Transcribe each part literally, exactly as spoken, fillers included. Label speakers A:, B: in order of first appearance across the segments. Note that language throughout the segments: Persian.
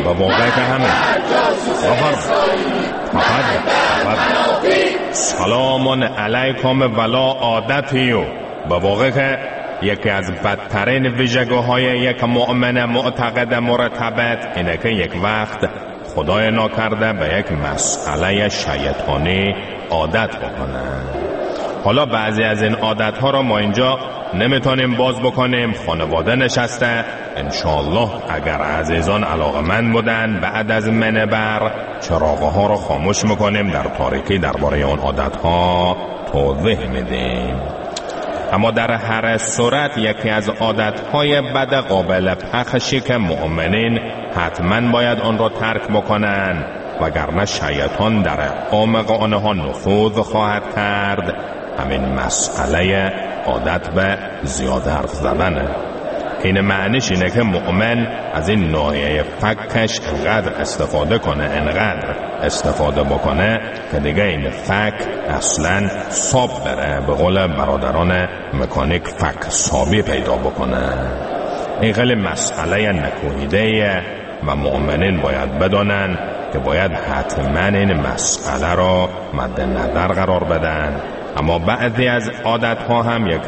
A: و واقعی که همه سلامون علیکم ولا عادتیو. به واقع که یکی از بدترین ویژگی‌های یک مؤمن معتقد مرتبط اینه که یک وقت خدای ناکرده به یک مسئله شیطانی عادت بکنه. حالا بعضی از این عادت‌ها را ما اینجا نمیتونیم باز بکنیم، خانواده نشسته. انشاءالله اگر عزیزان علاقمند بودن بعد از منبر چراغ‌ها را خاموش میکنیم، در تاریکی درباره اون عادت‌ها توضیح میدیم. اما در هر صورت یکی از عادت‌های بد قابل پخشی که مؤمنین حتما باید آن را ترک بکنن، وگرنه شیطان در عمق آنها نفوذ خواهد کرد، همین مسئله عادت به زیاده حرف زدنه. این معنیش اینه که مؤمن از این ناحیه فکش انقدر استفاده کنه انقدر استفاده بکنه که دیگه این فک اصلا ساب بره، به قول برادران مکانیک فک سابی پیدا بکنه. این خیلی مسئله نکوهیده و مؤمنین باید بدانن که باید حتما این مسئله را مد نظر قرار بدن. اما بعضی از عادت‌ها هم یک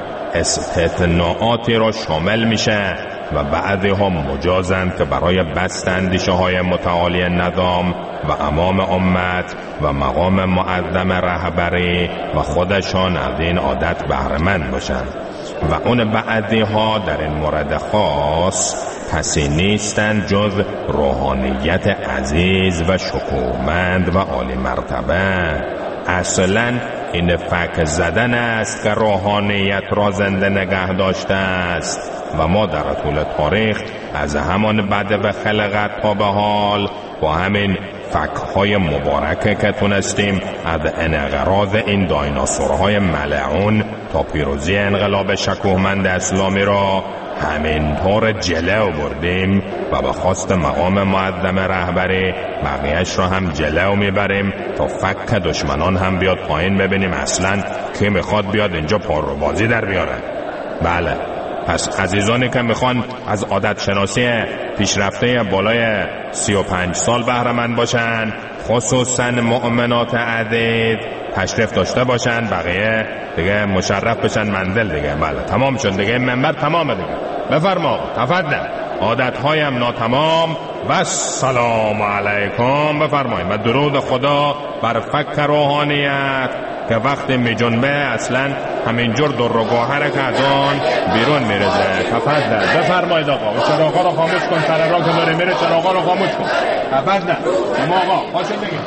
A: استثناءاتی را شامل میشه و بعضی ها مجازند که برای بست اندیشه های متعالی نظام و امام امت و مقام معظم رهبری و خودشان از این عادت بهره‌مند باشند و اون بعضی ها در این مورد خاص کسی نیستند جز روحانیت عزیز و شکوهمند و عالی مرتبه. اصلا این فک زدن است که روحانیت را زنده نگه داشته است و ما در طول تاریخ از همان بعد و خلقت تا به حال با همین فک‌های مبارکه که تونستیم از انقراض این دایناسورهای ملعون تا پیروزی انقلاب شکوهمند اسلامی را همینطور جلو بردیم و به خواست مقام معظم رهبری بقیهش را هم جلو میبریم تا فک دشمنان هم بیاد پایین، ببینیم اصلا کی میخواد بیاد اینجا پاروبازی در بیاره. بله، پس عزیزانی که میخوان از عادت شناسی پیشرفته بالای سی و پنج سال بهره‌مند باشن، خصوصا مؤمنات عدید، تشریف داشته باشن، بقیه دیگه مشرف بشن منزل دیگه. بله تمام شد دیگه، منبر تمامه دیگه. بفرما تفضل. عادت‌هایم ناتمام و سلام علیکم بفرمایید و درود خدا بر فک روحانیت که وقتی می جنبه اصلا همینجور در رو گوهره که از آن بیرون میرزه. تفضل بفرمایید آقا. و چراغا رو خاموش کن، سر راه که داره میره چراغا رو خاموش کن. تفضل. اما آقا خوشت بگید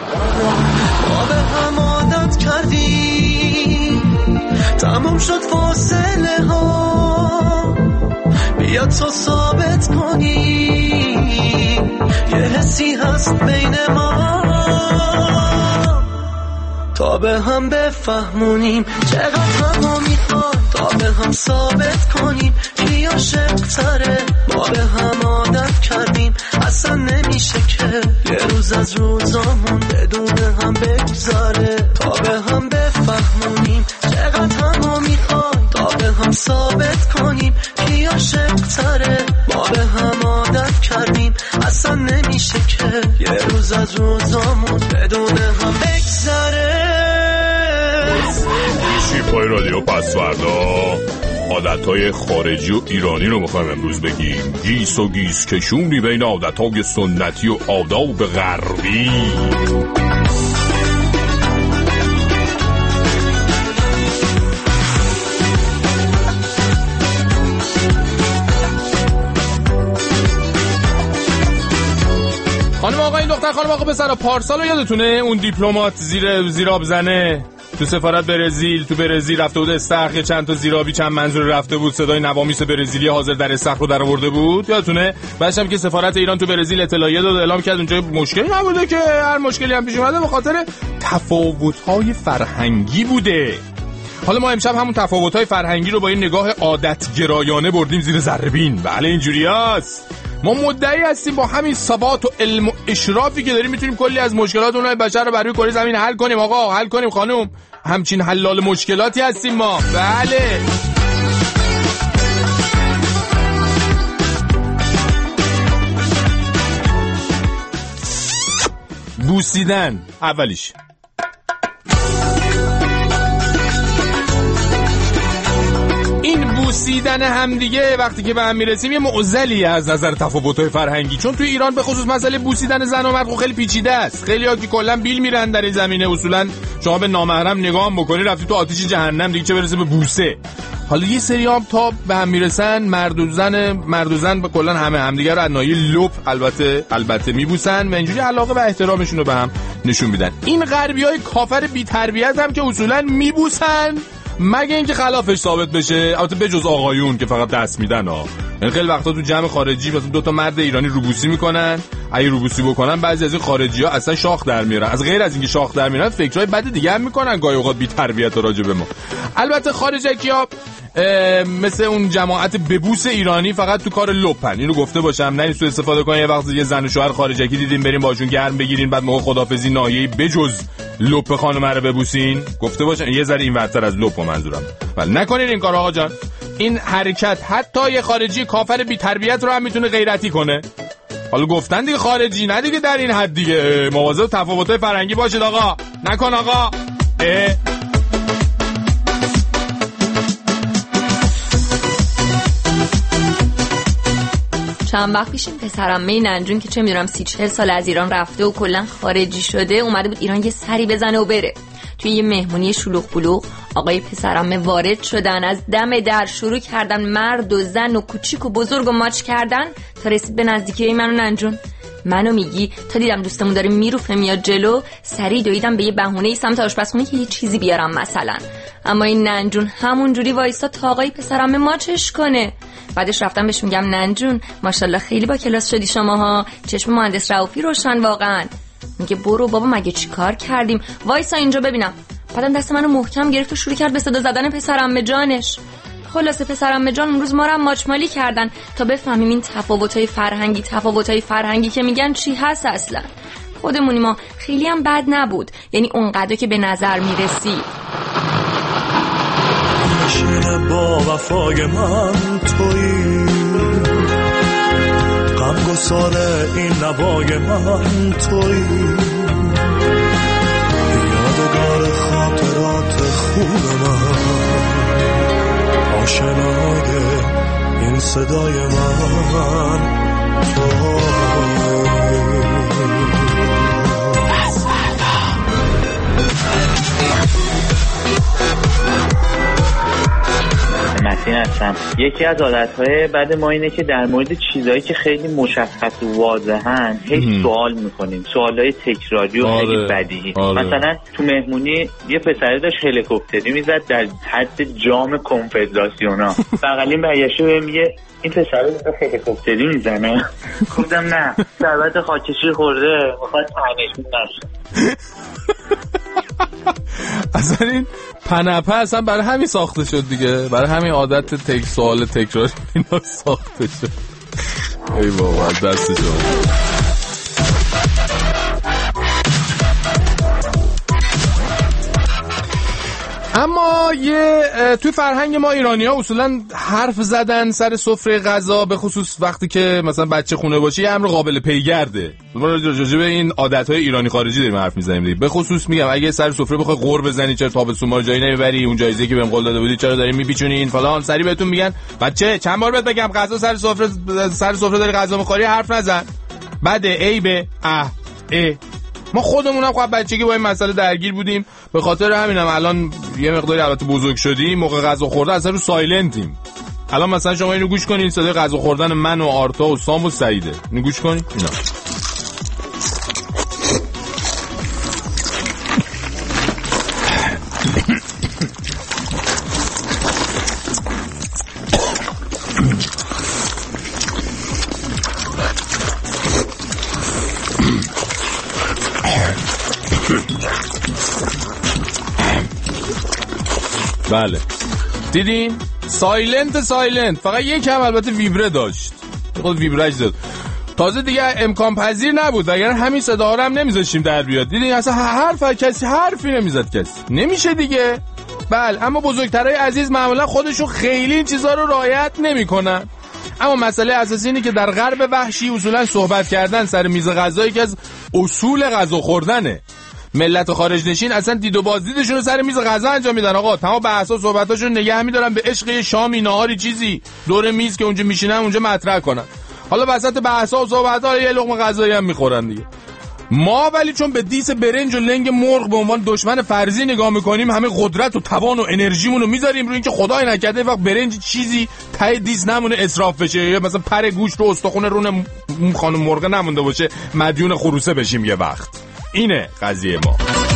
B: ما به هم عادت کردیم، تموم شد فاصله ها، بیا تو ثابت کنی یه حسی هست بین ما، تا به هم بفهمونیم چقدر هم میخواد، تا به هم ثابت کنیم کی عاشق تره. ما به هم عادت کردیم اصلا نمیشه که یه روز از روزامون بدون هم بگذاره، تا به هم بفهمونیم چقدر هم میخواد، تا به هم ثابت کنیم کی عاشق تره. ما به هم عادت کردیم اصلا نمیشه که یه روز از روزامون بدون هم بگذاره.
A: شیپای رادیو پسوردا عادتهای خارجی و ایرانی رو میخوایم امروز بگیم. گیس و گیس کشونی بین عادتهای سنتی و آداب غربی. خانم آقا این دختر خانم آقا پسر پارسال رو یادتونه اون دیپلمات زیر زیراب زنه تو سفارت برزیل، تو برزیل رفته بود استخر، یه چند تا زیرابی چند منظور رفته بود، صدای نوامیس برزیلی حاضر در استخر رو در آورده بود یادتونه؟ بعدش هم که سفارت ایران تو برزیل اطلاعیه داد اعلام کرد اونجا مشکلی نبوده، که هر مشکلی هم پیش اومده به خاطر تفاوت‌های فرهنگی بوده. حالا ما امشب همون تفاوت‌های فرهنگی رو با این نگاه عادتگرایانه بردیم زیر ذره‌بین. بله اینجوریاست. ما مدعی هستیم با همین ثبات و علم و اشرافی که داریم میتونیم کلی از مشکلات اونای بشر رو بر روی کره زمین حل کنیم. آقا حل کنیم خانم، همچین حلال مشکلاتی هستیم ما. بله بوسیدن اولیش. این بوسیدن همدیگه وقتی که به هم میرسیم یه معضلی از نظر تفاوت‌های فرهنگی، چون توی ایران به خصوص مسئله بوسیدن زن و مرد خیلی پیچیده است. خیلی‌ها که کلاً بیل میرن در این زمینه، اصولاً شما به نامحرم نگاه بکنی رفتی تو آتیش جهنم دیگه، چه برسه به بوسه. حالا یه سری هم تا به هم میرسن، مرد و زن مرد و زن به کلاً همه همدیگه رو از ناحیه لپ البته البته میبوسن و اینجوری علاقه و احترامشون رو به هم نشون میدن. این غربیای کافر بی تربیت هم که اصولاً میبوسن مگه اینکه خلافش ثابت بشه، البته بجز آقایون که فقط دست میدن ها. یعنی خیلی وقتا تو جمع خارجی مثلا دو تا مرد ایرانی روبوسی میکنن، اگه روبوسی بکنن بعضی از این خارجی‌ها اصلا شاخ در میارن. از غیر از اینکه شاخ در میارن فکرای بد دیگه هم میکنن گاهی اوقات بی تربیت راجع به ما. البته خارجی‌ها مثل اون جماعت ببوس ایرانی فقط تو کار لپن، اینو گفته باشم نه سوء استفاده کنین. یه وقت یه زن و شوهر خارجی دیدین بریم باشون گرم بگیرین، بعد موقع خدافظی ناحیه‌ای بجز لپ خانم رو ببوسین، گفته باشم یه ذره این ورتر از لپ منظورم. ولی نکنین این کارو آقا جان. این حرکت حتی یه خارجی کافر بی تربیت رو هم میتونه غیرتی کنه. حالا گفتن دیگه خارجی، نه دیگه در این حد دیگه. مواظب تفاوت‌های فرهنگی باشید آقا. نکن آقا. اه.
C: چند وقت پیش این پسرعمه ننجون که چه میدونم سی چهل سال از ایران رفته و کلا خارجی شده اومده بود ایران یه سری بزنه و بره. توی یه مهمونی شلوغ پلوغ آقای پسرعمه وارد شدن، از دم در شروع کردن مرد و زن و کوچیک و بزرگ و ماچ کردن تا رسید به نزدیکی من و ننجون. منو میگی تا دیدم دوستمون داره میروفه میاد جلو، سریع دویدم به یه بهونه‌ای سمت آشپزخونه که یه چیزی بیارم مثلا. اما این ننجون همون جوری وایسا تا آقای پسرعمه ماچش کنه. بعدش رفتم بهش میگم ننجون ماشاءالله خیلی با کلاس شدی شماها، چشم مهندس رؤوفی روشن واقعا. میگه برو بابا مگه چی کار کردیم، وایسا اینجا ببینم. بعدم دست منو محکم گرفت و شروع کرد به صدا زدن پسرعمه جانش. خلاصه پسرعمه جان اون روز ما رو هم ماچمالی کردن تا بفهمیم این تفاوت‌های فرهنگی تفاوت‌های فرهنگی که میگن چی هست اصلا. خودمونی ما خیلی هم بد نبود، یعنی اونقدر که به نظر میرسید.
B: نشینه با وفای من تویی، غم گساره این نوای من تویی، یادگار خاطرات خوب من، آشنای این صدای من تویی.
D: متین هستم. یکی از عادتهای بد ما اینه که در مورد چیزهایی که خیلی مشخص و واضحن هی سوال میکنیم، سوالای تکراری و آره. خیلی بدیهی. آره. مثلا تو مهمونی یه پسری داشت هلیکوپتری میزد در حد جام کنفدراسیونا. بغلیم برگشته بهم میگه این پسر داره هلیکوپتری میزنه. گفتم نه ثروت خاکشی خورده میخواد تنشون نشه.
A: اصلا این پنپه اصلا برای همین ساخته شد دیگه، برای همین عادت تک سوال تکرار اینا ساخته شد. ای بابا دست شما. اما یه توی فرهنگ ما ایرانی‌ها اصولاً حرف زدن سر سفره غذا به خصوص وقتی که مثلا بچه خونه باشه یه امر قابل پیگرده. ما راجع به این عادت‌های ایرانی خارجی داریم حرف می‌زنیم دیگه. به خصوص میگم اگه سر سفره بخوای قور بزنی چرا تابستون ما رو جایی نمیبری، اون جایزه که بهم قول داده بودی چرا داری میپیچونین فلان، سری بهتون میگن بچه چند بار بهت بگم غذا سر سفره سر سفره داری غذا می‌خوری حرف نزن. بده عیبه اه اه. ما خودمون هم خب بچگی با این مسئله درگیر بودیم، به خاطر همینم الان یه مقداری البته بزرگ شدیم، موقع غذا خوردن اصلا رو سایلنتیم. الان مثلا شما اینو گوش کنین، صدای غذا خوردن من و آرتا و سام و سعیده. اینو گوش کنین اینا. بله دیدین سایلنت سایلنت فقط یکم البته ویبره داشت، خود ویبرش داد. تازه دیگه امکان پذیر نبود وگرنه همین صدا رو هم نمیذاشیم در بیاد. دیدین اصلا حرف کسی حرفی نمیزد کسی، نمیشه دیگه. بله اما بزرگترای عزیز معمولا خودشون خیلی این چیزا رو رعایت نمیکنن.
E: اما مسئله اساسی اینه که در غرب وحشی اصولا صحبت کردن سر میز غذا یکی از اصول غذا خوردنه. ملت خارج نشین اصلا دید و بازدیدشون رو سر میز غذا انجام میدن آقا. تمام بحثا و صحبتاشون نگه می‌دارن به عشق شامی نهاری چیزی دور میز که اونجا میشینن اونجا مطرح کنن. حالا وسط بحثا و صحبت‌ها یه لقمه غذایی هم میخورن دیگه. ما ولی چون به دیس برنج و لنگ مرغ به عنوان دشمن فرضی نگاه میکنیم، همه قدرت و توان و انرژیمون رو میذاریم روی اینکه خدای نکرده وقت برنج چیزی ته دیس نمونه اسراف بشه، یا مثلا پر گوشت و استخون رون خانم مرغ نمونده باشه مدیون خروسه بشیم یه وقت. اینه قضیه ما.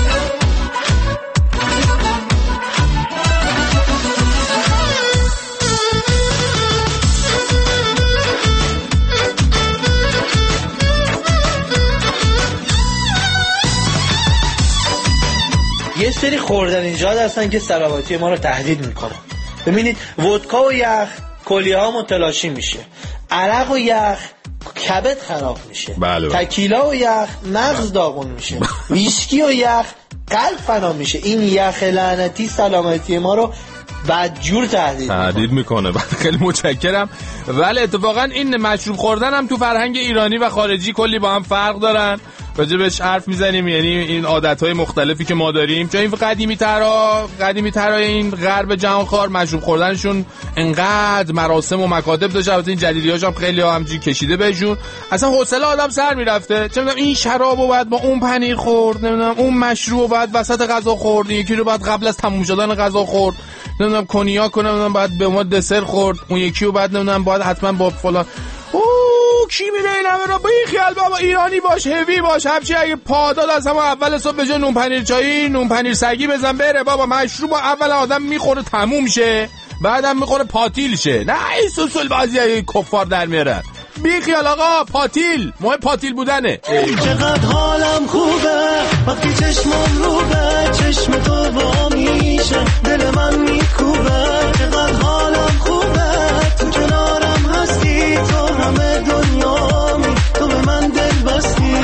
F: یه سری خوردنیجات هستن که سلامتی ما رو تهدید میکنن. ببینید ودکا و یخ کلیه ها متلاشی میشه، عرق و یخ کبد خراب میشه،
E: بله بله.
F: تکیلا و یخ مغز داغون میشه، ویسکی و یخ قلب فنا میشه. این یخ لعنتی سلامتی ما رو بدجور تهدید
E: تهدید میکنه. خیلی متشکرم. ولی اتفاقا این مشروب خوردن هم تو فرهنگ ایرانی و خارجی کلی با هم فرق دارن. راجبش حرف میزنیم، یعنی این عادتهای مختلفی که ما داریم. چون این قدیمی ترا قدیمی ترای این غرب جهانخوار مشروب خوردنشون انقدر مراسم و مکاتب داشت، البته این جدیدیاش هم خیلی همینجوری کشیده بهشون، اصلا حوصله آدم سر میرفته. چه میدونم این شرابو بعد با اون پنیر خورد، نمیدونم اون مشروبو بعد وسط غذا خورد، یکی رو بعد قبل از تموم شدن غذا خورد، نمیدونم کنیاک کنه، نمیدونم بعد به ما دسر خورد، اون یکی رو بعد نمیدونم بعد حتما با فلان. اوه کی میره این همه رو؟ با این خیال بابا ایرانی باش، هوی باش، همچی اگه پاداد از همه اول صبح به جای نون پنیر چایی نون پنیر سگی بزن بره بابا. مشروب اول آدم میخوره تموم شه، بعدم میخوره پاتیل شه. نه این سوسول بازی کفار در میارن. بی خیال آقا، پاتیل مهم پاتیل بودنه.
B: چقدر حالم خوبه وقتی چشمم رو به چشم تو با میشه، دل من میکوبه. چقدر حالم خوبه تو کنارم هستی، تو همه دنیامی، تو به من دل بستی.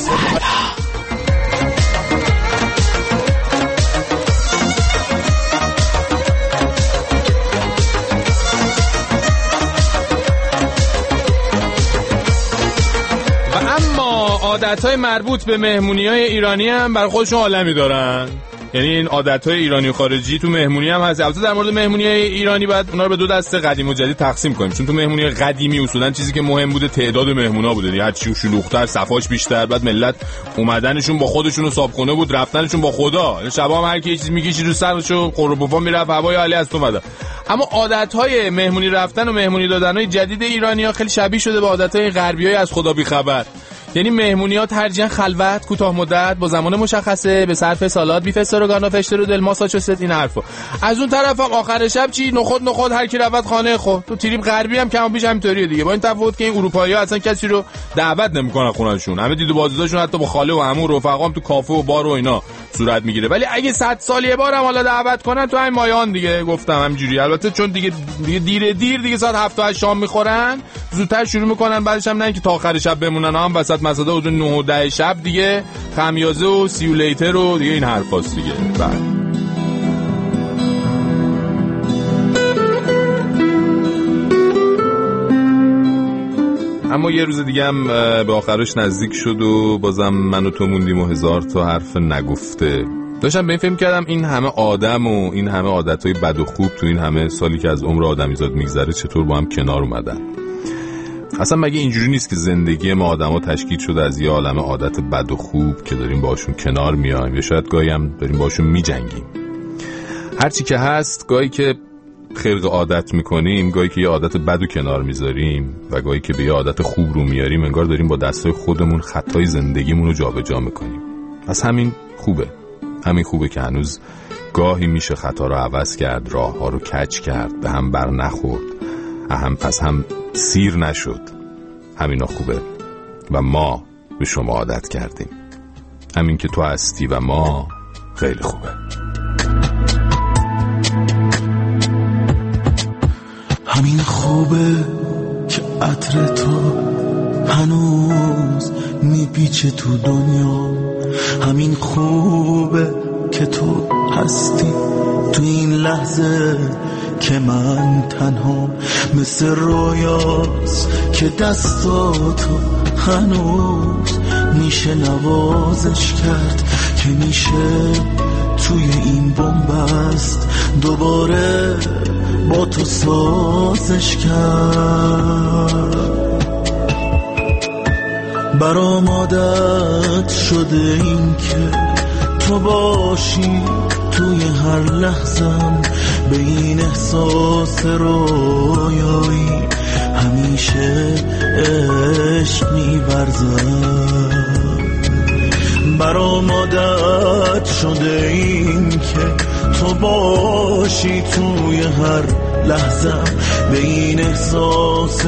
E: عادت‌های مربوط به مهمونی‌های ایرانی هم برای خودشون عالمی دارن. یعنی این عادت‌های ایرانی و خارجی تو مهمونی هم هست. البته در مورد مهمونی‌های ایرانی باید اونا رو به دو دسته قدیم و جدید تقسیم کنیم، چون تو مهمونی قدیمی اصولاً چیزی که مهم بوده تعداد مهمونا بوده. یعنی هر چی شلوغ‌تر صفاش بیشتر، بعد ملت اومدنشون با خودشون و صابخونه بود، رفتنشون با خدا. شبا هم هر کی یه چیز می‌کشید رو سرشو قربوفا میرفت هوای عالی از تو اومد. اما عادت‌های مهمونی رفتن و مهمونی دادن‌های جدید ایرانی‌ها خیلی شبیه شده به عادت‌های غربی‌های از خدا بی‌خبر. یعنی مهمونی‌ها ترجیحاً خلوت، کوتاه مدت، با زمان مشخصه، به صرف سالاد، بیف استروگانو، فشتر و دلماس و چست، این حرفا. از اون طرف هم آخر شب چی؟ نخود نخود هر کی رفت خانه خود. تو تریپ غربی هم کم و بیش همینطوریه دیگه. با این تفاوت که این اروپایی‌ها اصلا کسی رو دعوت نمی‌کنن خونه‌شون. همه دید و بازدیداشون حتی با خاله و عمو و رفقام تو کافه و بار و اینا صورت میگیره. ولی اگه صد سال یه بار هم حالا دعوت کنن تو همین مایان دیگه، گفتم همینجوری. البته چون دیگه دیگه دیر دیر دیگه ساعت هفت تا شام می‌خورن، زودتر شروع می‌کنن، بعدش هم نه اینکه تا آخر شب بمونن، هم وسط مساده حدود نه و ده شب دیگه خمیازه و سیولیتر و دیگه این حرفاست دیگه. بعد اما یه روز دیگه هم به آخرش نزدیک شد و بازم من و تو موندیم و هزار تا حرف نگفته. داشتم به این فکر کردم این همه آدم و این همه عادتهای بد و خوب تو این همه سالی که از عمر آدمیزاد میگذره چطور با هم کنار اومدن. اصلا مگه اینجوری نیست که زندگی ما آدما تشکیل شده از یه عالمه عادت بد و خوب که داریم باشون کنار میایم، یا شاید گاهی هم داریم باشون میجنگیم. هرچی که هست، گاهی که خلق عادت میکنیم، گاهی که یه عادت بد و کنار میذاریم و گاهی که به یه عادت خوب رو میاریم، انگار داریم با دستای خودمون خطای زندگیمون رو جابجا میکنیم. پس همین خوبه. همین خوبه که هنوز گاهی میشه خطا رو عوض کرد، راه ها رو کج کرد، به هم بر نخورد، هم پس هم سیر نشد. همینا خوبه و ما به شما عادت کردیم. همین که تو هستی و ما خیلی خوبه.
B: همین خوبه که عطر تو هنوز میپیچه تو دنیا. همین خوبه که تو هستی تو این لحظه که من تنها مثل رویاست که دستاتو هنوز میشه نوازش کرد که میشه توی این بنبست دوباره با تو سازش کرد. برام عادت شده این که تو باشی توی هر لحظم، به این احساس رویایی همیشه عشق می‌ورزم. برام عادت شده این که تو باشی توی هر لحظم، به این احساس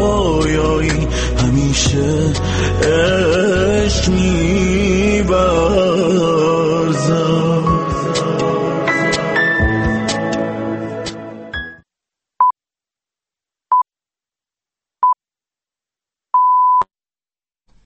B: رویایی همیشه عشق می‌ورزم.